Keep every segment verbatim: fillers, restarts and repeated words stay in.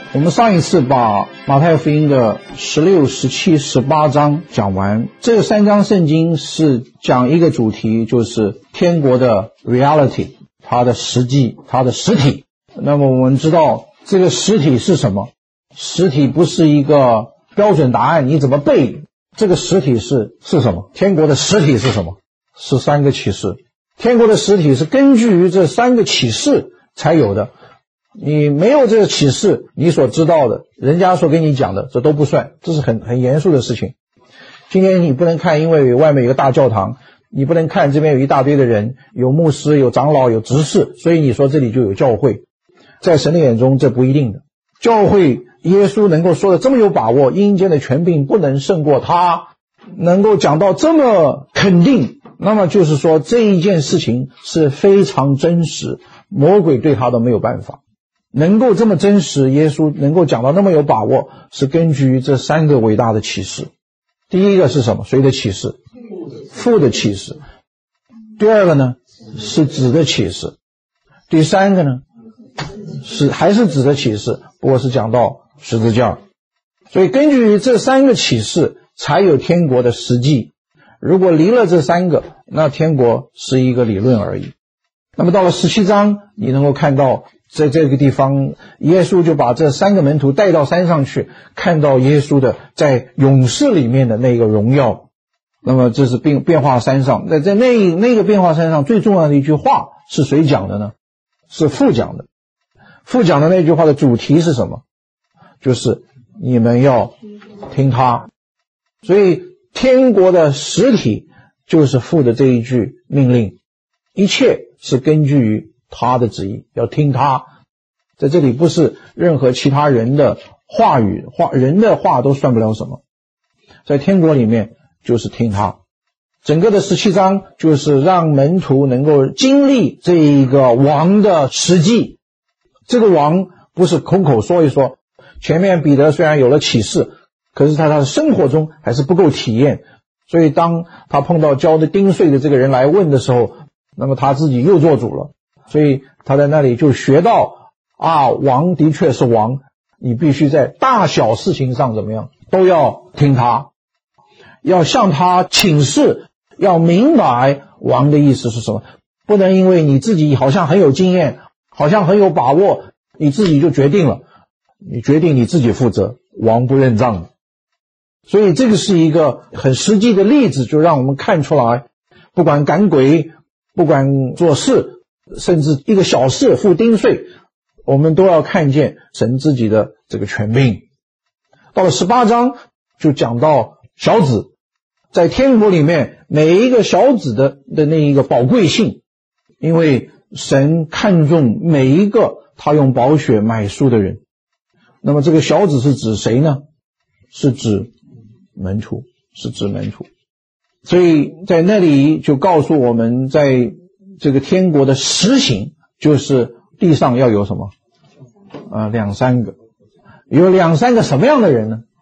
我们上一次把马太福音的十六、十七、十八章讲完，这三章圣经是讲一个主题，就是天国的 reality， 它的实际，它的实体。那么我们知道这个实体是什么？实体不是一个标准答案，你怎么背？这个实体是是什么？天国的实体是什么？是三个启示。天国的实体是根据于这三个启示才有的。你没有这个启示，你所知道的，人家所跟你讲的，这都不算，这是很很严肃的事情。今天你不能看，因为外面有个大教堂，你不能看这边有一大堆的人，有牧师，有长老，有执事，所以你说这里就有教会。在神的眼中，这不一定的。教会耶稣能够说的这么有把握，阴间的权柄不能胜过他，能够讲到这么肯定，那么就是说这一件事情是非常真实，魔鬼对他都没有办法。能够这么真实，耶稣能够讲到那么有把握，是根据于这三个伟大的启示。第一个是什么？谁的启示？父的启示。第二个呢，是子的启示。第三个呢，是还是子的启示，不过是讲到十字架。所以根据于这三个启示，才有天国的实际。如果离了这三个，那天国是一个理论而已。那么到了十七章，你能够看到在这个地方，耶稣就把这三个门徒带到山上去，看到耶稣的在勇士里面的那个荣耀。那么这是变变化山上，在在那那个变化山上最重要的一句话是谁讲的呢？是父讲的。父讲的那句话的主题是什么？就是你们要听他。所以天国的实体就是父的这一句命令，一切是根据于他的旨意，要听他。在这里不是任何其他人的话语，话人的话都算不了什么。在天国里面就是听他。整个的十七章就是让门徒能够经历这一个王的实际。这个王不是空口说一说，前面彼得虽然有了启示，可是在他的生活中还是不够体验。所以当他碰到交的丁税的这个人来问的时候，那么他自己又做主了。所以他在那里就学到啊，王的确是王，你必须在大小事情上怎么样都要听他，要向他请示，要明白王的意思是什么。不能因为你自己好像很有经验，好像很有把握，你自己就决定了，你决定你自己负责，王不认账的。所以这个是一个很实际的例子，就让我们看出来，不管赶鬼，不管做事，甚至一个小事付丁税，我们都要看见神自己的这个权柄。到了十八章就讲到小子，在天国里面每一个小子的的那一个宝贵性，因为神看重每一个他用宝血买赎的人。那么这个小子是指谁呢？是指门徒，是指门徒。所以在那里就告诉我们，在这个天国的实行，就是地上要有什么啊、呃，两三个，有两三个什么样的人呢？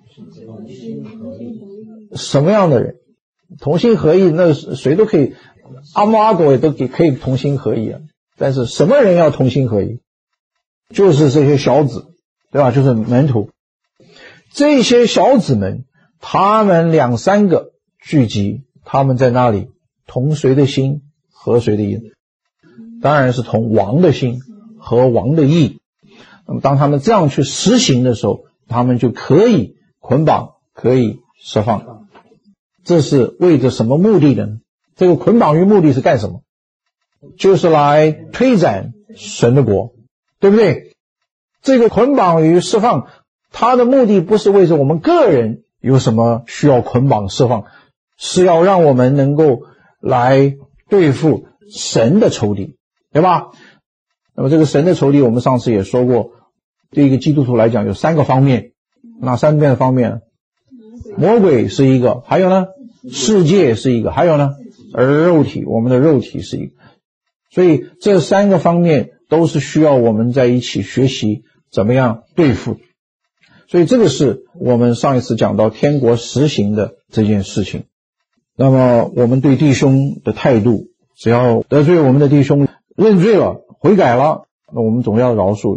什么样的人？同心合意，那谁都可以，阿猫阿狗也都可以同心合意啊。但是什么人要同心合意？就是这些小子，对吧？就是门徒。这些小子们，他们两三个聚集，他们在那里同谁的心，合谁的意？当然是同王的心和王的意。那么当他们这样去实行的时候，他们就可以捆绑，可以释放。这是为着什么目的呢？这个捆绑与目的是干什么？就是来推展神的国，对不对？这个捆绑与释放，它的目的不是为着我们个人有什么需要捆绑释放，是要让我们能够来对付神的仇敌，对吧？那么这个神的仇敌我们上次也说过，对一个基督徒来讲有三个方面。哪三个方面？魔鬼是一个，还有呢世界是一个，还有呢而肉体，我们的肉体是一个。所以这三个方面都是需要我们在一起学习怎么样对付。所以这个是我们上一次讲到天国实行的这件事情。那么我们对弟兄的态度，只要得罪我们的弟兄认罪了，悔改了，那我们总要饶恕。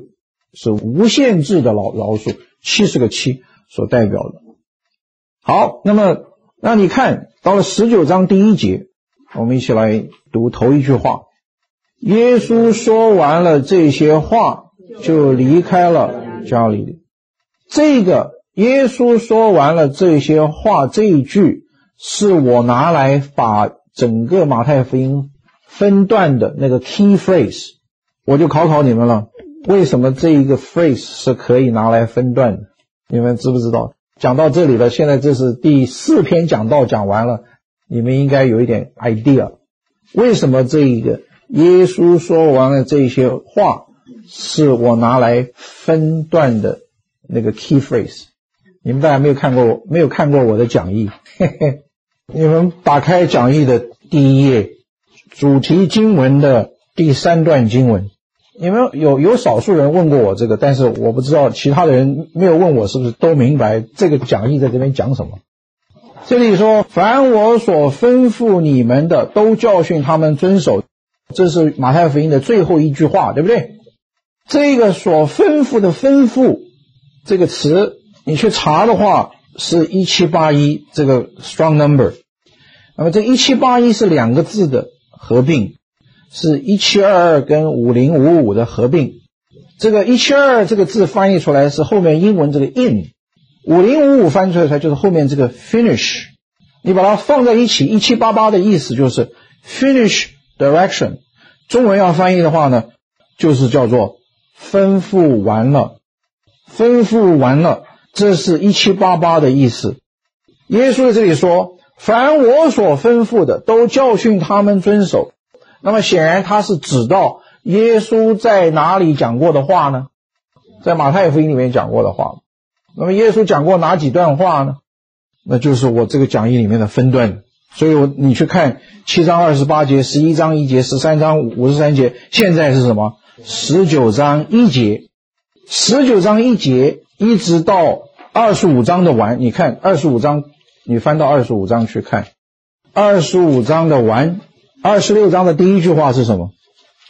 是无限制的饶饶恕，七十个七所代表的。好，那么那你看到了十九章第一节，我们一起来读头一句话。耶稣说完了这些话，就离开了加利利。这个耶稣说完了这些话，这一句是我拿来把整个马太福音分段的那个 key phrase， 我就考考你们了，为什么这一个 phrase 是可以拿来分段的？你们知不知道？讲到这里了，现在这是第四篇讲道讲完了，你们应该有一点 idea， 为什么这一个耶稣说完了这些话是我拿来分段的那个 key phrase？ 你们大家没有看过没有看过我的讲义，嘿嘿，你们打开讲义的第一页，主题经文的第三段经文。你们有有少数人问过我这个，但是我不知道其他的人没有问我是不是都明白这个讲义在这边讲什么。这里说，凡我所吩咐你们的，都教训他们遵守。这是马太福音的最后一句话，对不对？这个所吩咐的吩咐这个词，你去查的话是一七八一这个 strong number。那么这一七八一是两个字的合并，是一七二二跟五零五五的合并。这个一七二二这个字翻译出来是后面英文这个 in， 五零五五翻译出来就是后面这个 finish。你把它放在一起，一七八八的意思就是 finish direction， 中文要翻译的话呢，就是叫做吩咐完了，吩咐完了，这是一七八八的意思。耶稣在这里说，凡我所吩咐的，都教训他们遵守。那么显然他是指到耶稣在哪里讲过的话呢？在马太福音里面讲过的话。那么耶稣讲过哪几段话呢？那就是我这个讲义里面的分段。所以我你去看七章二十八节，十一章一节，十三章五十三节，现在是什么？十九章一节。十九章一节一直到二十五章的完，你看二十五章，你翻到二十五章去看。二十五章的完，二十六章的第一句话是什么？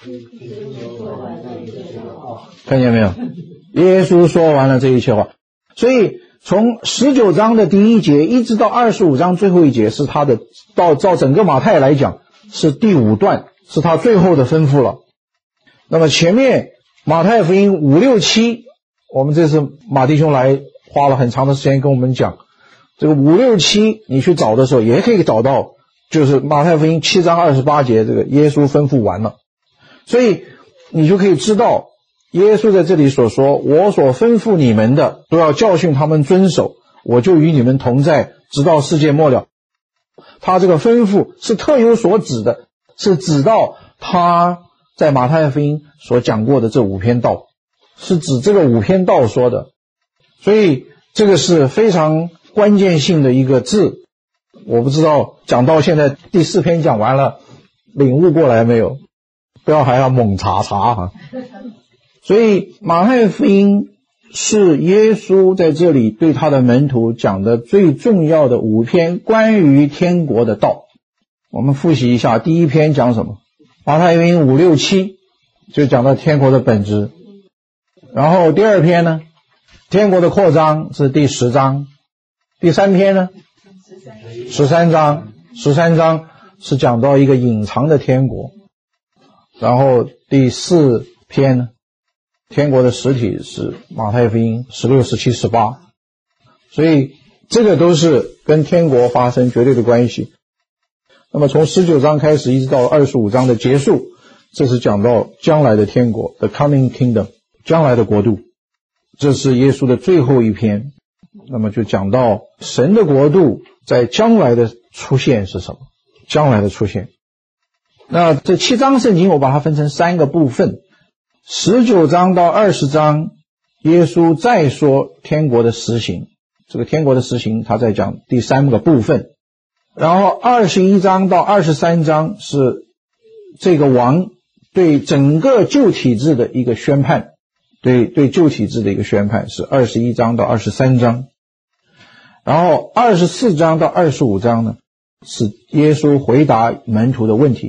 看见没有？耶稣说完了这一切话。所以从十九章的第一节一直到二十五章最后一节是他的，到照整个马太来讲是第五段，是他最后的吩咐了。那么前面马太福音五六七，我们这次马弟兄来花了很长的时间跟我们讲，这个五六七你去找的时候也可以找到，就是马太福音七章二十八节，这个耶稣吩咐完了。所以你就可以知道耶稣在这里所说，我所吩咐你们的都要教训他们遵守，我就与你们同在直到世界末了。他这个吩咐是特有所指的，是指到他在马太福音所讲过的这五篇道，是指这个五篇道说的。所以这个是非常关键性的一个字。我不知道讲到现在第四篇讲完了，领悟过来没有？不要还要猛查查哈。所以马太福音是耶稣在这里对他的门徒讲的最重要的五篇关于天国的道。我们复习一下，第一篇讲什么？马太福音五六七就讲到天国的本质。然后第二篇呢，天国的扩张是第十章。第三篇呢，十三章，十三章是讲到一个隐藏的天国。然后第四篇呢，天国的实体是马太福音十六、十七、十八。所以这个都是跟天国发生绝对的关系。那么从十九章开始一直到二十五章的结束，这是讲到将来的天国 The coming kingdom， 将来的国度。这是耶稣的最后一篇。那么就讲到神的国度在将来的出现是什么？将来的出现。那这七章圣经我把它分成三个部分。十九章到二十章，耶稣再说天国的实行。这个天国的实行他在讲第三个部分。然后二十一章到二十三章是这个王对整个旧体制的一个宣判，对对旧体制的一个宣判是二十一章到二十三章。然后二十四章到二十五章呢，是耶稣回答门徒的问题。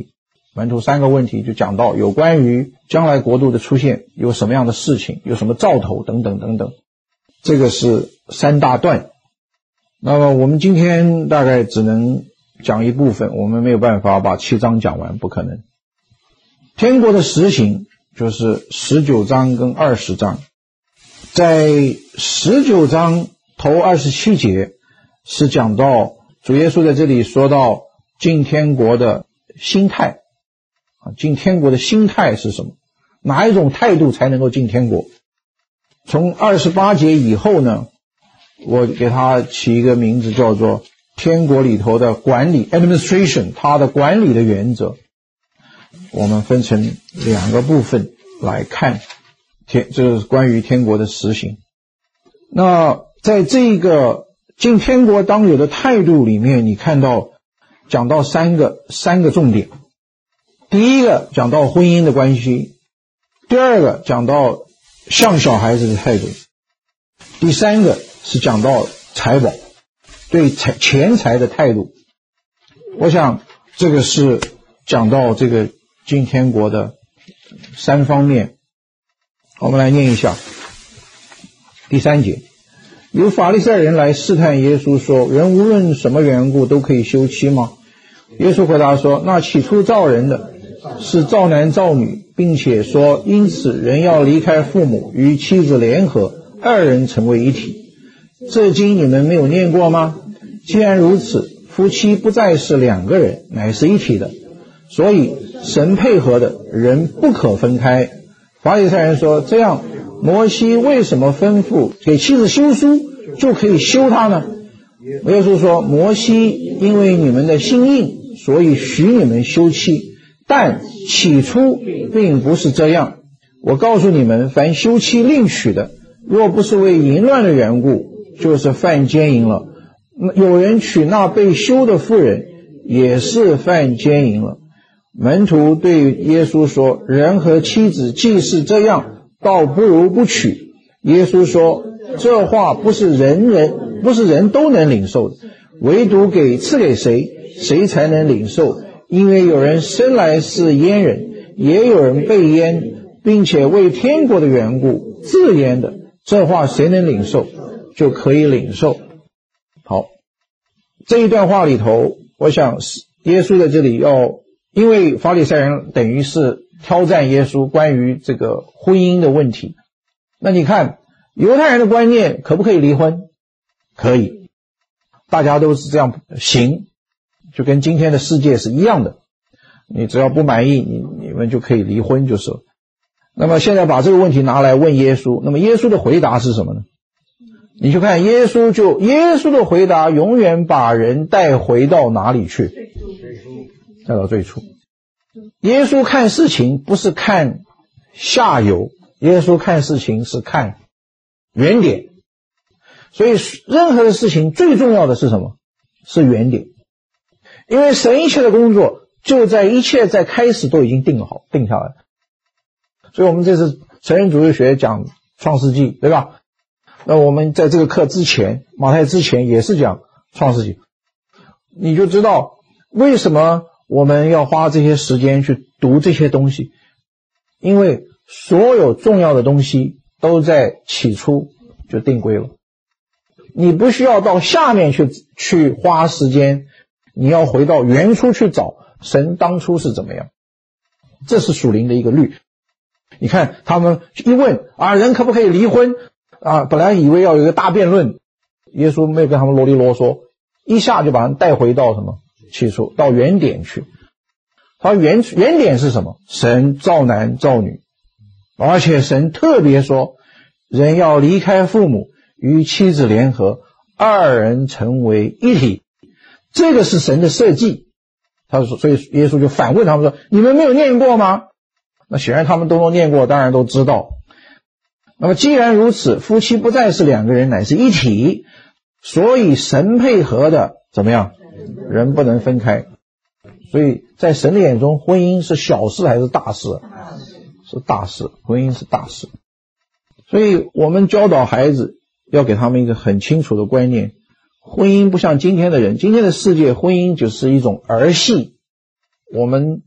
门徒三个问题就讲到有关于将来国度的出现有什么样的事情，有什么兆头等等等等，这个是三大段。那么我们今天大概只能讲一部分，我们没有办法把七章讲完，不可能。天国的实行就是十九章跟二十章，在十九章头二十七节是讲到主耶稣在这里说到进天国的心态啊，进天国的心态是什么？哪一种态度才能够进天国？从二十八节以后呢，我给他起一个名字叫做天国里头的管理 administration， 它的管理的原则。我们分成两个部分来看天，这是关于天国的实行。那在这个进天国当有的态度里面，你看到讲到三个三个重点。第一个讲到婚姻的关系，第二个讲到像小孩子的态度，第三个是讲到财宝，对财钱财的态度。我想这个是讲到这个进天国的三方面。我们来念一下第三节。有法利赛人来试探耶稣说，人无论什么缘故都可以休妻吗？耶稣回答说，那起初造人的是造男造女，并且说因此人要离开父母，与妻子联合，二人成为一体。这经你们没有念过吗？既然如此，夫妻不再是两个人，乃是一体的，所以神配合的人不可分开。法利赛人说，这样摩西为什么吩咐给妻子休书就可以休她呢？耶稣说，摩西因为你们的心硬，所以许你们休妻，但起初并不是这样。我告诉你们，凡休妻另娶的，若不是为淫乱的缘故，就是犯奸淫了。有人娶那被休的妇人，也是犯奸淫了。门徒对耶稣说，人和妻子既是这样，倒不如不娶。耶稣说，这话不是人人不是人都能领受的，唯独给赐给谁，谁才能领受。因为有人生来是阉人，也有人被阉，并且为天国的缘故自阉的，这话谁能领受，就可以领受。好，这一段话里头，我想耶稣在这里要，因为法利赛人等于是挑战耶稣关于这个婚姻的问题。那你看犹太人的观念，可不可以离婚？可以，大家都是这样行，就跟今天的世界是一样的，你只要不满意，你你们就可以离婚就是了。那么现在把这个问题拿来问耶稣，那么耶稣的回答是什么呢？你去看耶稣就耶稣的回答永远把人带回到哪里去？带到最初。耶稣看事情不是看下游，耶稣看事情是看原点。所以任何的事情最重要的是什么？是原点。因为神一切的工作就在一切在开始都已经定好定下来。所以我们这次成人主义学讲创世纪，对吧？那我们在这个课之前，马太之前也是讲创世纪。你就知道为什么我们要花这些时间去读这些东西，因为所有重要的东西都在起初就定规了。你不需要到下面去去花时间，你要回到原初去找神当初是怎么样。这是属灵的一个律。你看他们一问啊，人可不可以离婚啊？本来以为要有一个大辩论，耶稣没有跟他们啰里啰嗦，一下就把人带回到什么起初，到原点去。他原原点是什么？神造男造女，而且神特别说，人要离开父母，与妻子联合，二人成为一体。这个是神的设计。他说，所以耶稣就反问他们说，你们没有念过吗？那显然他们都念过，当然都知道。那么既然如此，夫妻不再是两个人，乃是一体，所以神配合的怎么样？人不能分开。所以在神的眼中，婚姻是小事还是大事？是大事，婚姻是大事。所以我们教导孩子要给他们一个很清楚的观念，婚姻不像今天的人，今天的世界婚姻就是一种儿戏。我们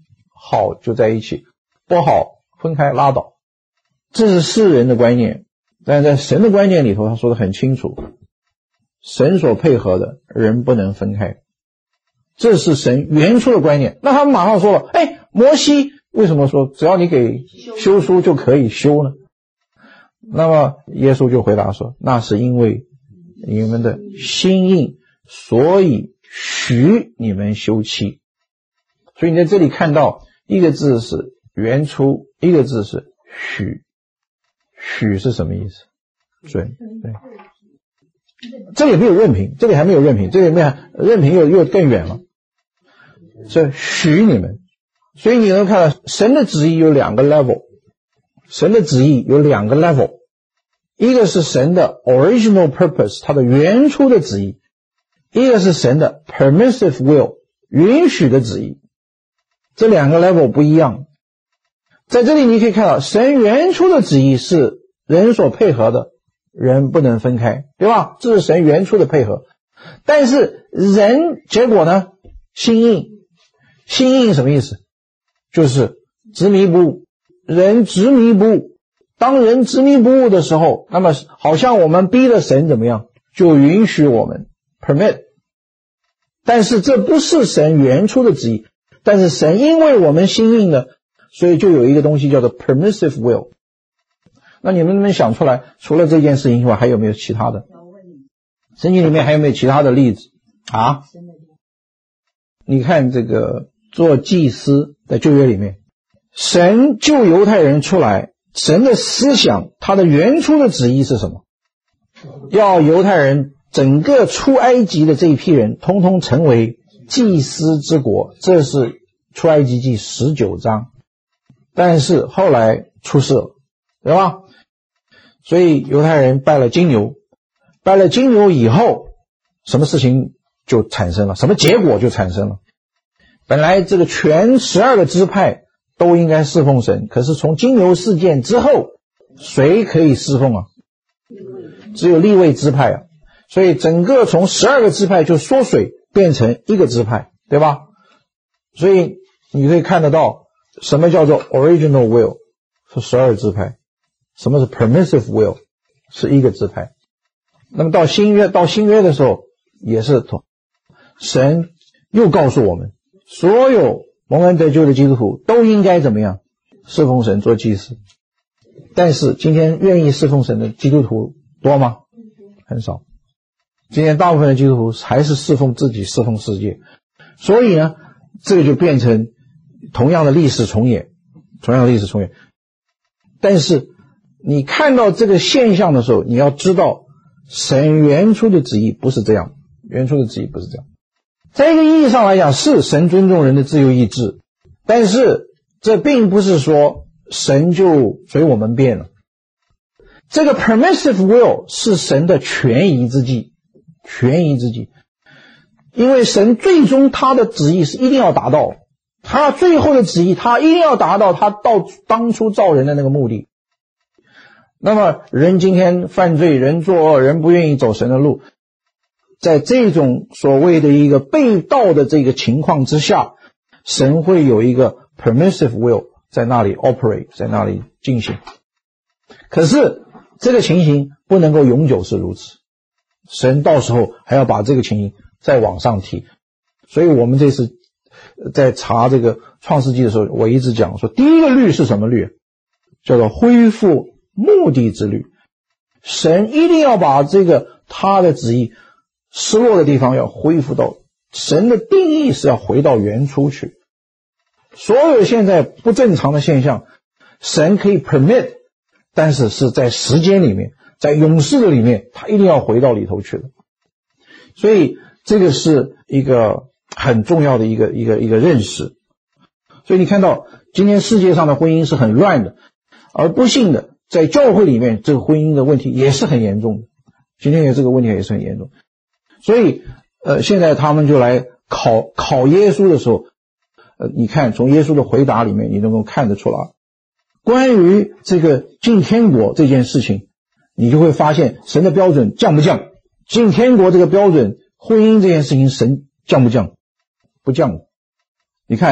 好就在一起，不好分开拉倒。这是世人的观念，但是在神的观念里头他说得很清楚，神所配合的人不能分开，这是神原初的观念。那他们马上说了，哎，摩西为什么说只要你给休书就可以休呢？那么耶稣就回答说，那是因为你们的心硬，所以许你们休妻。所以你在这里看到一个字是原初，一个字是许。许是什么意思？准。对，这里没有任凭，这里还没有任凭，这里没有任凭又又更远了。是许你们。所以你能看到神的旨意有两个 level， 神的旨意有两个 level， 一个是神的 original purpose， 它的原初的旨意，一个是神的 permissive will， 允许的旨意。这两个 level 不一样。在这里你可以看到神原初的旨意是人所配合的，人不能分开，对吧？这是神原初的配合。但是人结果呢，心硬。心硬什么意思？就是执迷不悟。人执迷不悟，当人执迷不悟的时候，那么好像我们逼了神怎么样，就允许我们 permit， 但是这不是神原初的旨意。但是神因为我们心硬了，所以就有一个东西叫做 permissive will。 那你们能不能想出来，除了这件事情以外还有没有其他的？圣经里面还有没有其他的例子啊？你看这个做祭司在旧约里面，神救犹太人出来，神的思想他的原初的旨意是什么？要犹太人整个出埃及的这一批人通通成为祭司之国，这是出埃及记十九章。但是后来出事了，对吧？所以犹太人拜了金牛，拜了金牛以后，什么事情就产生了，什么结果就产生了。本来这个全十二个支派都应该侍奉神，可是从金牛事件之后，谁可以侍奉啊？只有利未支派啊。所以整个从十二个支派就缩水变成一个支派，对吧？所以你可以看得到什么叫做 original will 是十二支派，什么是 permissive will 是一个支派。那么到新约到新约的时候也是同，神又告诉我们，所有蒙恩得救的基督徒都应该怎么样？侍奉神做祭司。但是今天愿意侍奉神的基督徒多吗？很少。今天大部分的基督徒还是侍奉自己，侍奉世界。所以呢，这个就变成同样的历史重演，同样的历史重演。但是你看到这个现象的时候，你要知道神原初的旨意不是这样，原初的旨意不是这样。在一个意义上来讲，是神尊重人的自由意志，但是这并不是说神就随我们变了。这个 permissive will 是神的权宜之计，权宜之计。因为神最终他的旨意是一定要达到，他最后的旨意他一定要达到他到当初造人的那个目的。那么人今天犯罪，人作恶，人不愿意走神的路，在这种所谓的一个被盗的这个情况之下，神会有一个 permissive will 在那里 operate， 在那里进行。可是这个情形不能够永久是如此，神到时候还要把这个情形再往上提。所以我们这次在查这个创世纪的时候，我一直讲说，第一个律是什么律？叫做恢复目的之律。神一定要把这个他的旨意失落的地方要恢复到，神的定义是要回到原初去。所有现在不正常的现象，神可以 permit， 但是是在时间里面，在永世的里面，他一定要回到里头去的。所以这个是一个很重要的一个一个一个认识。所以你看到今天世界上的婚姻是很乱的，而不幸的在教会里面这个婚姻的问题也是很严重的，今天有这个问题也是很严重。所以呃，现在他们就来考考耶稣的时候，呃，你看从耶稣的回答里面你能够看得出来，关于这个进天国这件事情，你就会发现神的标准降不降？进天国这个标准，婚姻这件事情神降不降？不降。你看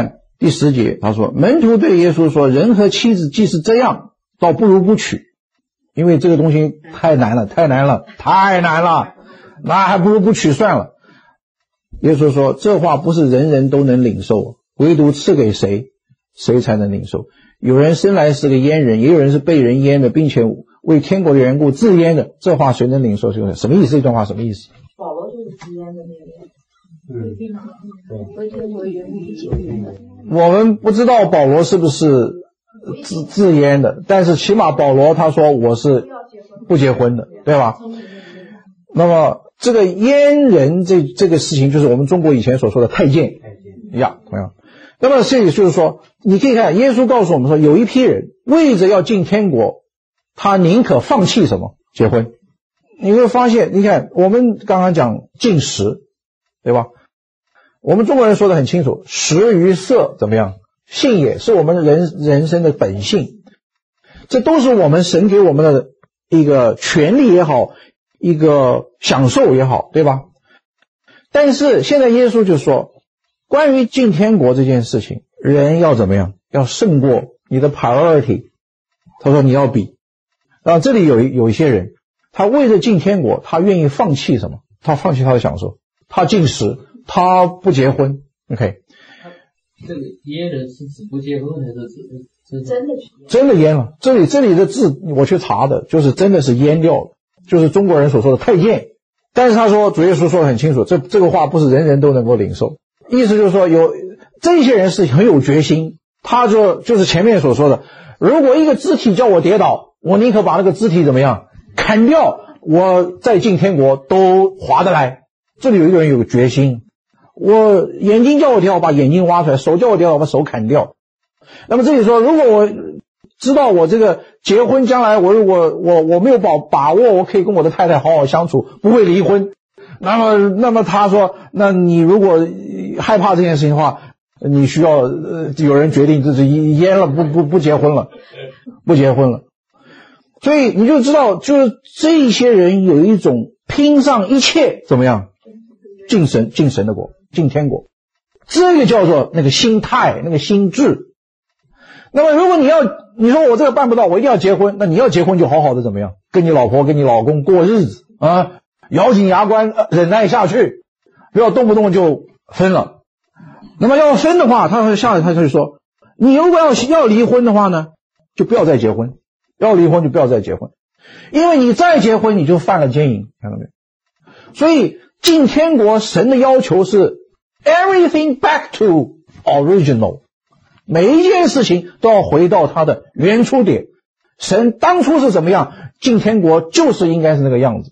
第十节他说，门徒对耶稣说，人和妻子既是这样，倒不如不娶，因为这个东西太难了，太难了，太难了，那还不如不娶算了。耶稣说，这话不是人人都能领受，唯独赐给谁，谁才能领受。有人生来是个阉人，也有人是被人阉的，并且为天国的缘故自阉的，这话谁能领受？什么意思？这段话什么意思？ 保罗就是自阉的那个人。嗯，对，为天国的缘故不结婚的。 我们不知道保罗是不是自自阉的，但是起码保罗他说我是不结婚的，对吧？那么这个阉人这这个事情，就是我们中国以前所说的太监一样，同样。那么这也就是说，你可以看耶稣告诉我们说，有一批人为着要进天国，他宁可放弃什么？结婚。你会发现，你看我们刚刚讲禁食，对吧？我们中国人说的很清楚，食与色怎么样？性也是我们人人生的本性，这都是我们神给我们的一个权利也好，一个享受也好，对吧？但是现在耶稣就说，关于进天国这件事情，人要怎么样？要胜过你的 priority。他说你要比。然后这里有有一些人，他为了进天国，他愿意放弃什么？他放弃他的享受，他禁食，他不结婚。OK， 这个阉人是指不结婚还是指真的真的阉了？这里这里的字我去查的，就是真的是阉掉了，就是中国人所说的太监。但是他说主耶稣说得很清楚，这这个话不是人人都能够领受，意思就是说有这些人是很有决心，他就就是前面所说的，如果一个肢体叫我跌倒，我宁可把那个肢体怎么样砍掉，我再进天国都划得来。这里有一个人有个决心，我眼睛叫我跌倒，把眼睛挖出来，手叫我跌倒，把手砍掉。那么这里说，如果我知道我这个结婚将来我如果我我没有把把握我可以跟我的太太好好相处，不会离婚，那么那么他说，那你如果害怕这件事情的话，你需要呃有人决定就是阉了，不不不结婚了，不结婚了。所以你就知道，就是这些人有一种拼上一切怎么样进神进神的国，进天国，这个叫做那个心态，那个心智。那么如果你要你说我这个办不到，我一定要结婚，那你要结婚就好好的怎么样跟你老婆跟你老公过日子啊，咬紧牙关、呃、忍耐下去，不要动不动就分了。那么要分的话，他下来他就说，你如果要要离婚的话呢，就不要再结婚，要离婚就不要再结婚，因为你再结婚你就犯了奸淫，看到没有？所以进天国神的要求是 everything back to original， 每一件事情都要回到它的原初点。神当初是怎么样，进天国就是应该是那个样子。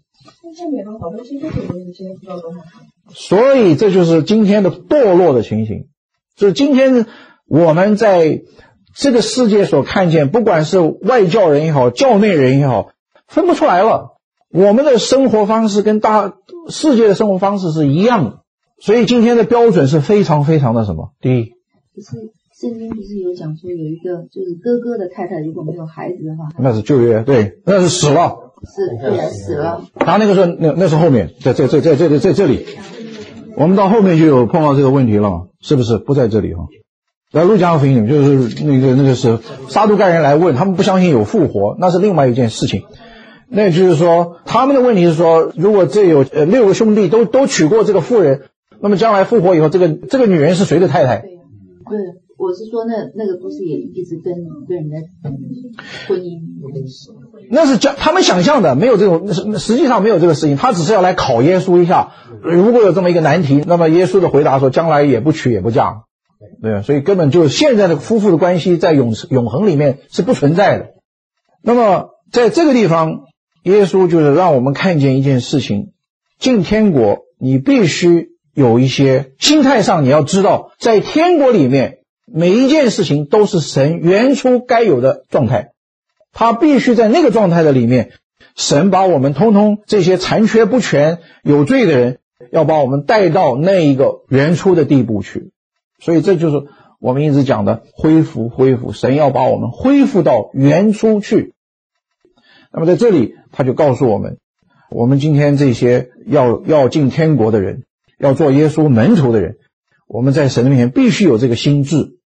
所以这就是今天的堕落的情形，就是今天我们在这个世界所看见，不管是外教人也好，教内人也好，分不出来了。我们的生活方式跟大世界的生活方式是一样的，所以今天的标准是非常非常的什么？第一， 不是圣经不是有讲说有一个就是哥哥的太太如果没有孩子的话， 那是旧约，对，那是死了， 是对啊，死了。 他那个时候那那是后面，在在在在在在这里，我们到后面就有碰到这个问题了，是不是？不在这里哈。在路加福音里面，就是那个那个是撒都该人来问，他们不相信有复活，那是另外一件事情。那就是说，他们的问题是说，如果这有呃六个兄弟都都娶过这个妇人，那么将来复活以后，这个这个女人是谁的太太？ 对，对，我是说那那个不是也一直跟跟人家婚姻？ 那是讲他们想象的，没有这种，实际上没有这个事情，他只是要来考耶稣一下。如果有这么一个难题，那么耶稣的回答说，将来也不娶也不嫁，对，所以根本就现在的夫妇的关系在永永恒里面是不存在的。那么在这个地方，耶稣就是让我们看见一件事情，进天国你必须有一些心态上，你要知道在天国里面每一件事情都是神原初该有的状态，他必须在那个状态的里面，神把我们通通这些残缺不全有罪的人要把我们带到那一个原初的地步去。所以这就是我们一直讲的恢复恢复，神要把我们恢复到原初去。那么在这里他就告诉我们，我们今天这些要要进天国的人，要做耶稣门徒的人，我们在神的面前必须有这个心智，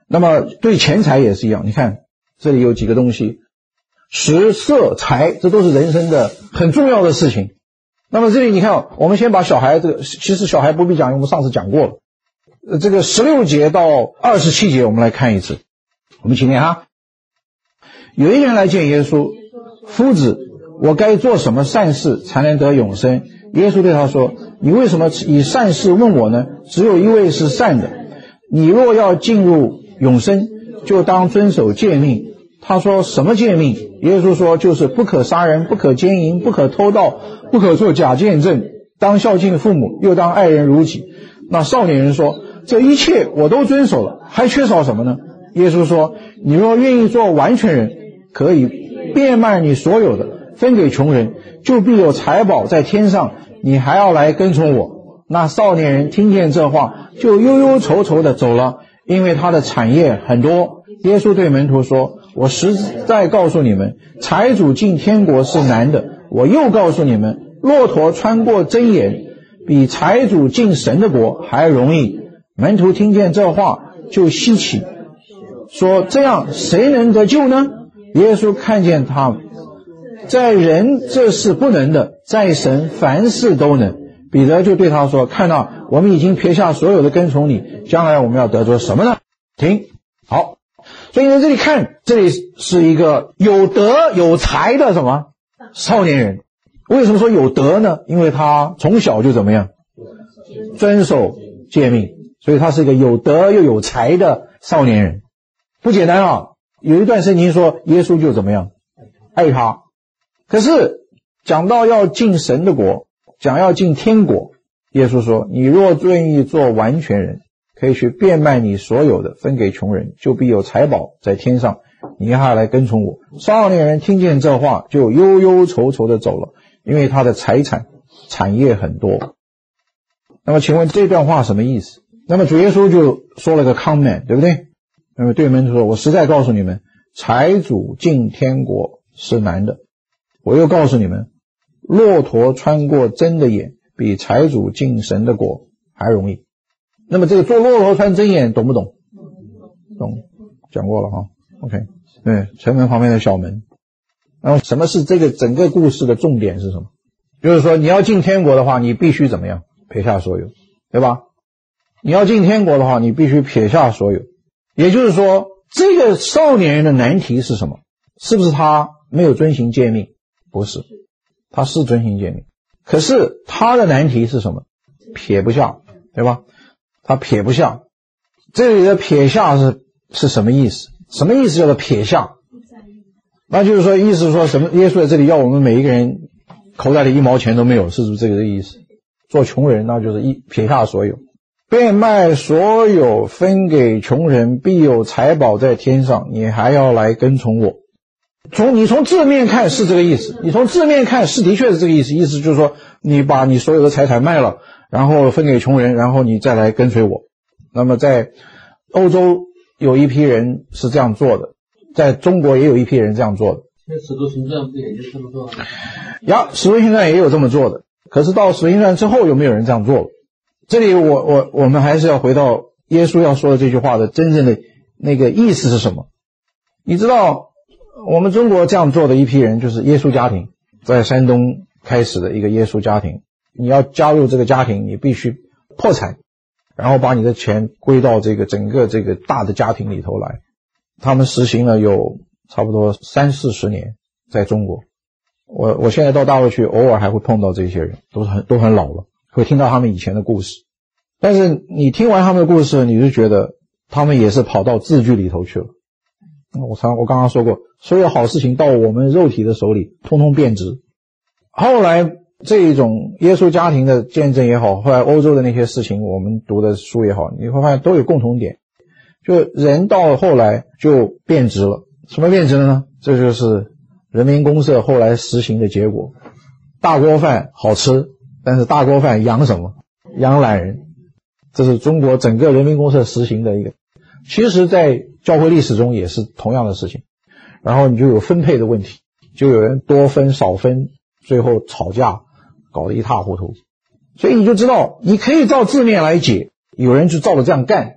那么对钱财也是一样，你看这里有几个东西，食色财，这都是人生的很重要的事情。那么这里你看，我们先把小孩这个，其实小孩不必讲，因为我们上次讲过了。呃，这个十六节到二十七节我们来看一次。我们请念哈。有一人来见耶稣，夫子，我该做什么善事才能得永生？耶稣对他说，你为什么以善事问我呢？只有一位是善的。你若要进入永生，就当遵守诫命。他说，什么诫命？耶稣说，就是不可杀人，不可奸淫，不可偷盗，不可做假见证，当孝敬父母，又当爱人如己。那少年人说，这一切我都遵守了，还缺少什么呢？耶稣说，你若愿意做完全人，可以变卖你所有的，分给穷人，就必有财宝在天上，你还要来跟从我。那少年人听见这话，就忧忧愁愁的走了，因为他的产业很多。耶稣对门徒说，我实在告诉你们，财主进天国是难的。我又告诉你们，骆驼穿过针眼，比财主进神的国还容易。门徒听见这话，就稀奇，说，这样谁能得救呢？耶稣看见他们，在人这是不能的，在神凡事都能。彼得就对他说，看到我们已经撇下所有的跟从你，将来我们要得着什么呢？停。好，所以在这里看，这里是一个有德有才的什么少年人。为什么说有德呢？因为他从小就怎么样遵守诫命，所以他是一个有德又有才的少年人。不简单啊！有一段圣经说耶稣就怎么样爱他，可是讲到要进神的国，讲要进天国，耶稣说，你若愿意做完全人，可以去变卖你所有的，分给穷人，就必有财宝在天上，你还来跟从我。少年人听见这话，就忧忧愁愁的走了，因为他的财产产业很多。那么请问这段话什么意思？那么主耶稣就说了个 comment， 对不对？那么对门徒说，我实在告诉你们，财主进天国是难的。我又告诉你们，骆驼穿过针的眼，比财主进神的国还容易。那么这个做骆驼穿针眼懂不懂？懂，讲过了哈。OK， 对，城门旁边的小门。然后什么是这个整个故事的重点是什么？就是说你要进天国的话，你必须怎么样？撇下所有，对吧？你要进天国的话，你必须撇下所有。也就是说，这个少年人的难题是什么？是不是他没有遵行诫命？不是，他是遵行诫命，可是他的难题是什么？撇不下，对吧？他撇不下。这里的撇下是是什么意思？什么意思叫做撇下？那就是说，意思是说什么？耶稣在这里要我们每一个人口袋里一毛钱都没有，是不是这个意思？做穷人，那就是一撇下所有，变卖所有，分给穷人，必有财宝在天上，你还要来跟从我。从你从字面看是这个意思，你从字面看是的确是这个意思，意思就是说你把你所有的财产卖了，然后分给穷人，然后你再来跟随我。那么在欧洲有一批人是这样做的，在中国也有一批人这样做的。 那使徒行传不也就这么做的？ 呀，使徒行传也有这么做的，可是到使徒行传之后有没有人这样做了？这里我我我们还是要回到耶稣要说的这句话的真正的那个意思是什么？你知道我们中国这样做的一批人就是耶稣家庭，在山东开始的一个耶稣家庭。你要加入这个家庭，你必须破产，然后把你的钱归到这个整个这个大的家庭里头来。他们实行了有差不多三四十年，在中国。我我现在到大陆去，偶尔还会碰到这些人，都是很都很老了，会听到他们以前的故事。但是你听完他们的故事，你就觉得他们也是跑到字句里头去了。我常我刚刚说过，所有好事情到我们肉体的手里，通通变质。后来这种耶稣家庭的见证也好，后来欧洲的那些事情，我们读的书也好，你会发现都有共同点，就人到后来就变质了。什么变质了呢？这就是人民公社后来实行的结果。大锅饭好吃，但是大锅饭养什么？养懒人。这是中国整个人民公社实行的一个，其实在教会历史中也是同样的事情。然后你就有分配的问题，就有人多分少分，最后吵架搞得一塌糊涂。所以你就知道，你可以照字面来解，有人就照着这样干，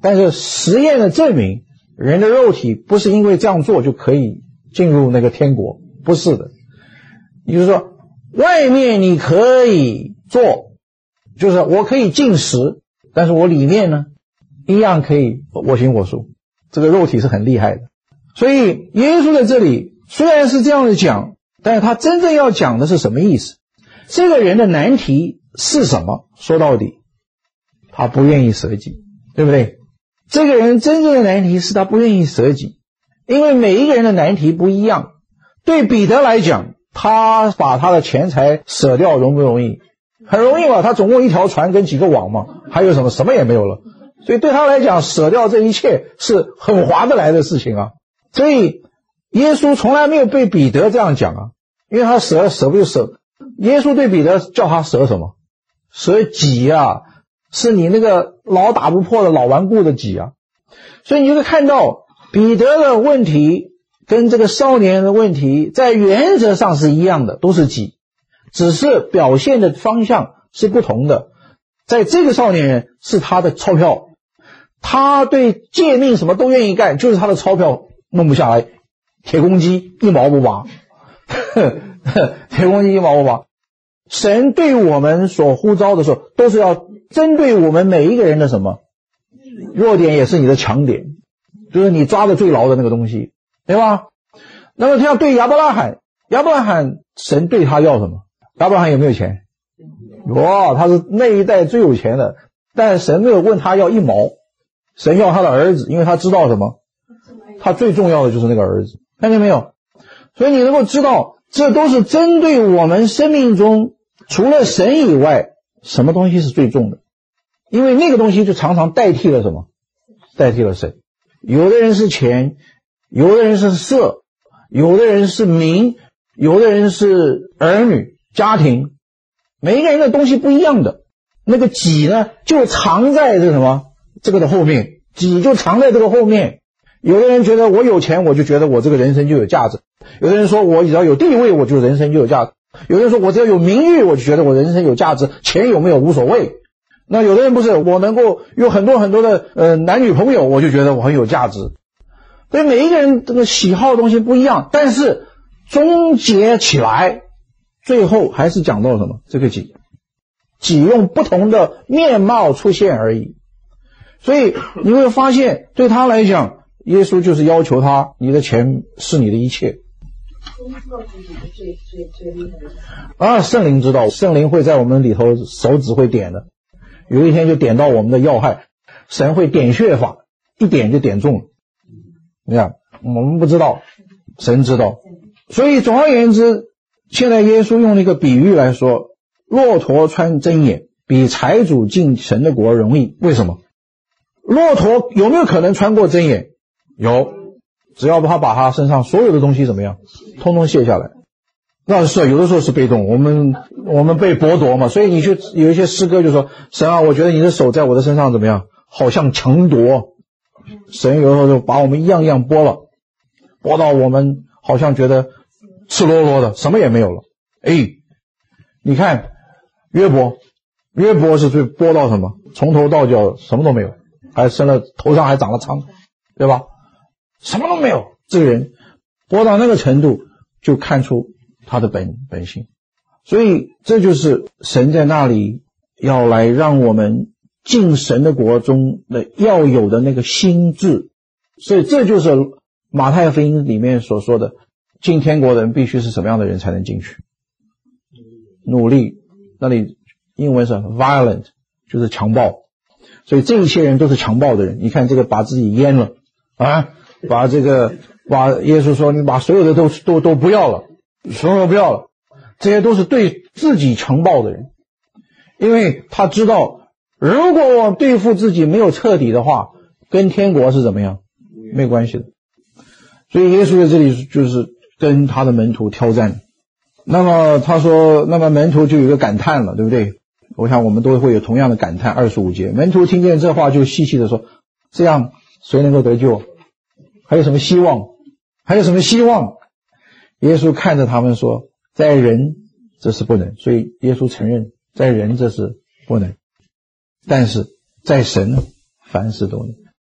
但是实验的证明，人的肉体不是因为这样做就可以进入那个天国，不是的。也就是说，外面你可以做，就是我可以进食，但是我里面呢，一样可以我行我素。这个肉体是很厉害的。所以耶稣在这里虽然是这样的讲，但是他真正要讲的是什么意思？这个人的难题是什么？说到底，他不愿意舍己，对不对？这个人真正的难题是他不愿意舍己，因为每一个人的难题不一样。对彼得来讲，他把他的钱财舍掉容不容易？很容易嘛，他总共一条船跟几个网嘛，还有什么？什么也没有了。所以对他来讲，舍掉这一切是很划得来的事情啊。所以耶稣从来没有被彼得这样讲啊，因为他舍舍不就舍。耶稣对彼得叫他舍什么？舍己啊，是你那个老打不破的老顽固的己啊。所以你就会看到彼得的问题跟这个少年的问题在原则上是一样的，都是己，只是表现的方向是不同的。在这个少年人是他的钞票，他对诫命什么都愿意干，就是他的钞票弄不下来，铁公鸡一毛不拔铁公鸡一毛不拔。神对我们所呼召的时候，都是要针对我们每一个人的什么弱点，也是你的强点，就是你抓的最牢的那个东西，对吧？那么他要对亚伯拉罕，亚伯拉罕神对他要什么？亚伯拉罕有没有钱？哇，他是那一代最有钱的，但神没有问他要一毛，神要他的儿子，因为他知道什么？他最重要的就是那个儿子，看见没有？所以你能够知道，这都是针对我们生命中除了神以外，什么东西是最重的？因为那个东西就常常代替了什么？代替了神。有的人是钱，有的人是色，有的人是名，有的人是儿女、家庭，每一个人的东西不一样的。那个己呢，就藏在这个什么这个的后面，己就藏在这个后面。有的人觉得我有钱，我就觉得我这个人生就有价值；有的人说我只要有地位，我就人生就有价值；有的人说我只要有名誉，我就觉得我人生有价值，钱有没有无所谓。那有的人不是，我能够有很多很多的呃男女朋友，我就觉得我很有价值。所以每一个人这个喜好的东西不一样，但是终结起来，最后还是讲到什么？这个己，己用不同的面貌出现而已。所以你会发现，对他来讲，耶稣就是要求他，你的钱是你的一切。啊，圣灵知道，圣灵会在我们里头手指会点的，有一天就点到我们的要害，神会点穴法，一点就点中了。你看，我们不知道，神知道。所以总而言之，现在耶稣用了一个比喻来说，骆驼穿针眼比财主进神的国容易。为什么？骆驼有没有可能穿过针眼？有，只要他把他身上所有的东西怎么样，通通卸下来。那是有的时候是被动，我们我们被剥夺嘛，所以你去有一些诗歌就说，神啊，我觉得你的手在我的身上怎么样，好像强夺。神有的时候就把我们一样一样剥了，剥到我们好像觉得赤裸裸的，什么也没有了。哎，你看约伯，约伯是最剥到什么？从头到脚什么都没有，还生了头上还长了疮，对吧？什么都没有，这个人剥到那个程度，就看出他的本本性。所以这就是神在那里要来让我们进神的国中的要有的那个心智。所以这就是马太福音里面所说的，进天国的人必须是什么样的人才能进去？努力，那里英文是 violent， 就是强暴。所以这一些人都是强暴的人。你看这个把自己淹了啊，把这个把耶稣说你把所有的都都都不要了，什么都不要了，这些都是对自己强暴的人。因为他知道，如果我对付自己没有彻底的话，跟天国是怎么样？没关系的。所以耶稣在这里就是跟他的门徒挑战。那么他说，那么门徒就有一个感叹了，对不对？我想我们都会有同样的感叹。二十五节，门徒听见这话就细细的说，这样谁能够得救？还有什么希望？还有什么希望？耶稣看着他们说，在人这是不能。所以耶稣承认在人这是不能，但是在神凡事都能。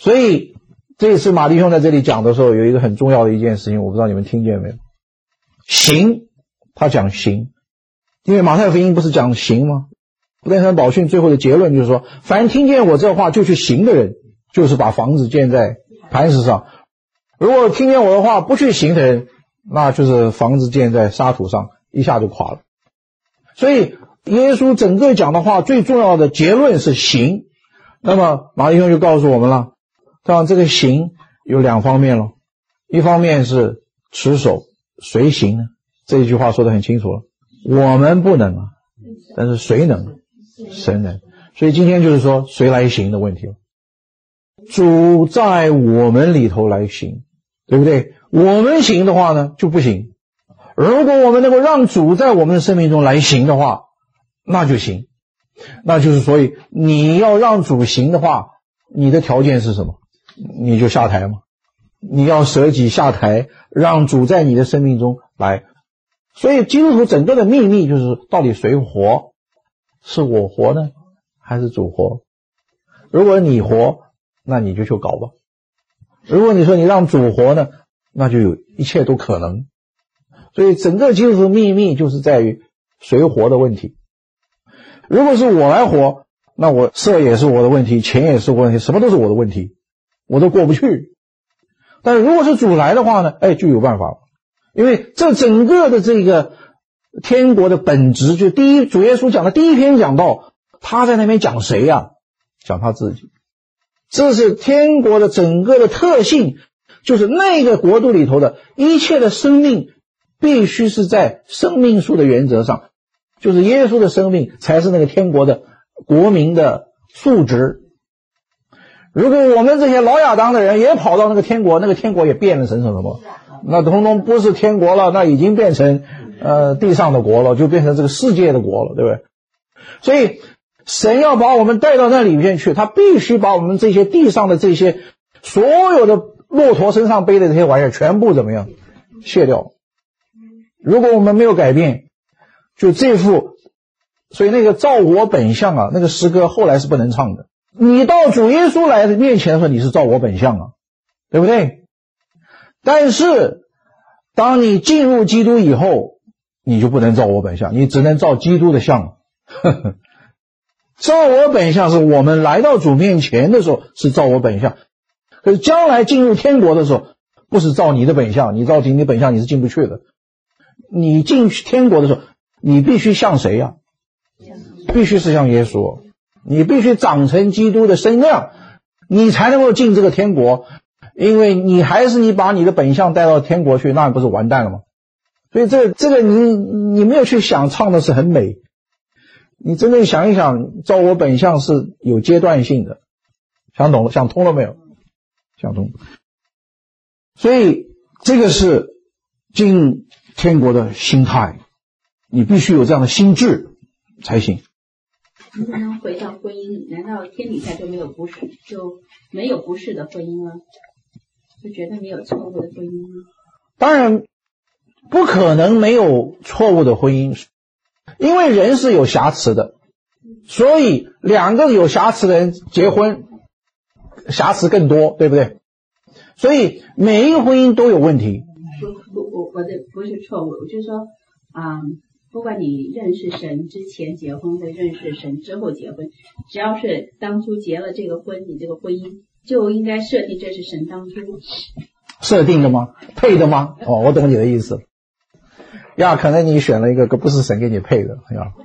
所以这次马弟兄在这里讲的时候，有一个很重要的一件事情，我不知道你们听见没有？行，他讲行，因为马太福音不是讲行吗？布袋山宝训最后的结论就是说，凡听见我这话就去行的人，就是把房子建在磐石上；如果听见我的话不去行的人，那就是房子建在沙土上，一下就垮了。所以耶稣整个讲的话最重要的结论是行。那么马弟兄就告诉我们了，当然这个行有两方面了，一方面是持守，谁行呢？这一句话说得很清楚了，我们不能啊，但是谁能？神能。所以今天就是说谁来行的问题了。主在我们里头来行，对不对？我们行的话呢就不行。如果我们能够让主在我们的生命中来行的话，那就行。那就是所以你要让主行的话，你的条件是什么？你就下台嘛。你要舍己下台，让主在你的生命中来。所以基督徒整个的秘密就是到底谁活？是我活呢，还是主活？如果你活，那你就去搞吧。如果你说你让主活呢，那就有一切都可能。所以整个基督徒的秘密就是在于谁活的问题。如果是我来活，那我色也是我的问题，钱也是我的问题，什么都是我的问题，我都过不去。但是如果是主来的话呢，哎，就有办法了。因为这整个的这个天国的本质，就第一，主耶稣讲的第一篇讲到，他在那边讲谁呀、啊？讲他自己。这是天国的整个的特性，就是那个国度里头的一切的生命必须是在生命树的原则上，就是耶稣的生命才是那个天国的国民的素质。如果我们这些老亚当的人也跑到那个天国，那个天国也变成什么？那通通不是天国了，那已经变成呃地上的国了，就变成这个世界的国了，对不对？所以神要把我们带到那里面去，他必须把我们这些地上的这些所有的骆驼身上背的这些玩意儿全部怎么样卸掉。如果我们没有改变，就这副，所以那个照我本相啊，那个诗歌后来是不能唱的。你到主耶稣来的面前的时候，你是照我本相啊，对不对？但是当你进入基督以后，你就不能照我本相，你只能照基督的相。呵呵，照我本相是我们来到主面前的时候是照我本相，可是将来进入天国的时候不是照你的本相，你照你的本相你是进不去的。你进去天国的时候，你必须像谁呀、啊？必须是像耶稣，你必须长成基督的身量，你才能够进这个天国。因为你还是你把你的本相带到天国去，那不是完蛋了吗？所以这这个你你没有去想，唱的是很美。你真正想一想，照我本相是有阶段性的，想懂了，想通了没有？想通。所以这个是进天国的心态，你必须有这样的心智才行。 如果能回到婚姻，难道天底下就没有不是就没有不是的婚姻了？就绝对没有错误的婚姻吗？ 当然不可能没有错误的婚姻，因为人是有瑕疵的，所以两个有瑕疵的人结婚，瑕疵更多，对不对？所以每一个婚姻都有问题。 我我我的不是错误，我就说啊、嗯，不管你认识神之前结婚和认识神之后结婚，只要是当初结了这个婚，你这个婚姻就应该设定这是神当初设定的吗？配的吗？哦，我懂你的意思。呀，可能你选了一个不是神给你配的呀。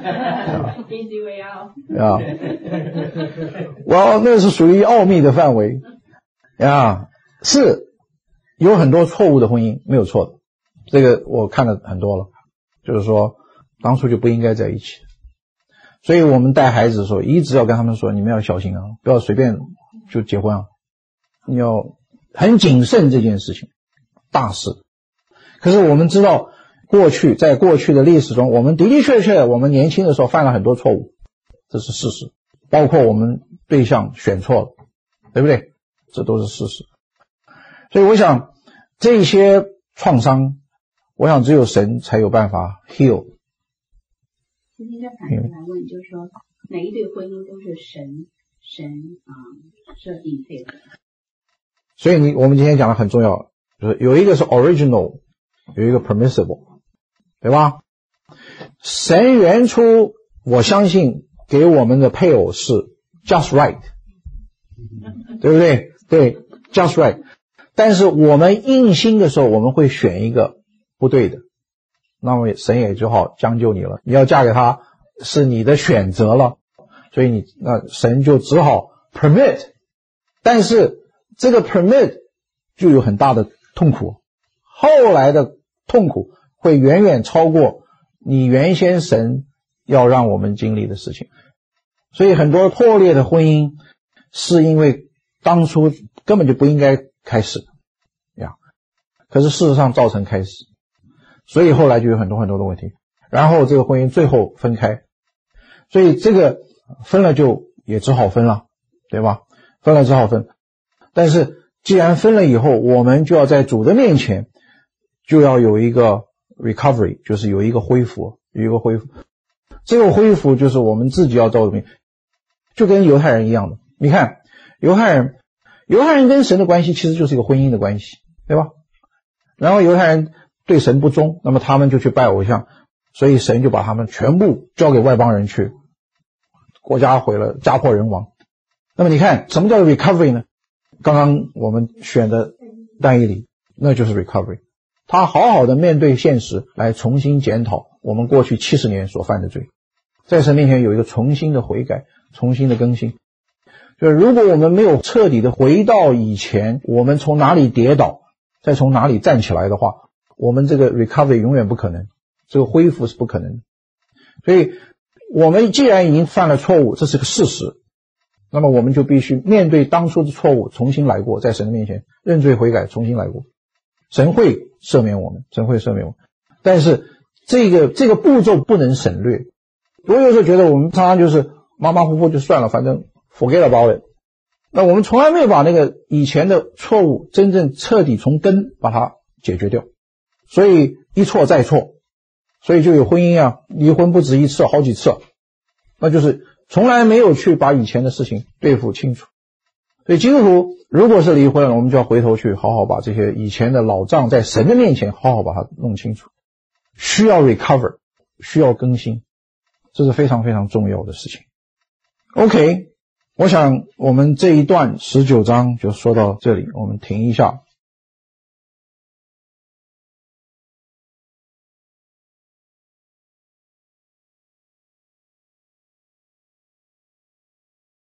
easy way out。 呀，我那是属于奥秘的范围。呀，是有很多错误的婚姻，没有错的。这个我看了很多了，就是说当初就不应该在一起。所以我们带孩子的时候，一直要跟他们说，你们要小心啊，不要随便就结婚啊，你要很谨慎这件事情，大事。可是我们知道，过去在过去的历史中，我们的的确确，我们年轻的时候犯了很多错误，这是事实。包括我们对象选错了，对不对？这都是事实。所以我想，这些创伤，我想只有神才有办法 heal。 今天再反过来问，就是说，哪一对婚姻都是神神啊、呃、设定配合。 所以你我们今天讲的很重要，就是有一个是 original， 有一个 permissible， 对吧？神原初我相信给我们的配偶是 just right， 对不对？对 just right。但是我们硬心的时候，我们会选一个不对的，那么神也就好将就你了，你要嫁给他是你的选择了，所以你那神就只好 permit， 但是这个 permit 就有很大的痛苦，后来的痛苦会远远超过你原先神要让我们经历的事情。所以很多破裂的婚姻是因为当初根本就不应该开始呀，可是事实上造成开始，所以后来就有很多很多的问题，然后这个婚姻最后分开，所以这个分了就也只好分了，对吧？分了只好分，但是既然分了以后，我们就要在主的面前就要有一个 recovery， 就是有一个恢复，有一个恢复。这个恢复就是我们自己要照明，就跟犹太人一样的。你看犹太人犹太人跟神的关系其实就是一个婚姻的关系，对吧？然后犹太人对神不忠，那么他们就去拜偶像，所以神就把他们全部交给外邦人去，国家毁了，家破人亡。那么你看什么叫 recovery 呢？刚刚我们选的但以理，那就是 recovery， 他好好的面对现实，来重新检讨我们过去七十年所犯的罪，在神面前有一个重新的悔改，重新的更新。就是如果我们没有彻底的回到以前，我们从哪里跌倒再从哪里站起来的话，我们这个 recovery 永远不可能，这个恢复是不可能的。所以我们既然已经犯了错误，这是个事实，那么我们就必须面对当初的错误，重新来过，在神的面前认罪悔改，重新来过。神会赦免我们，神会赦免我们，但是这个这个步骤不能省略。我有时候觉得我们常常就是马马虎虎就算了，反正 forget about it， 那我们从来没有把那个以前的错误真正彻底从根把它解决掉，所以一错再错，所以就有婚姻啊，离婚不止一次，好几次，那就是从来没有去把以前的事情对付清楚。所以基督徒如果是离婚了，我们就要回头去好好把这些以前的老账在神的面前好好把它弄清楚，需要 recover， 需要更新，这是非常非常重要的事情。 OK， 我想我们这一段十九章就说到这里，我们停一下。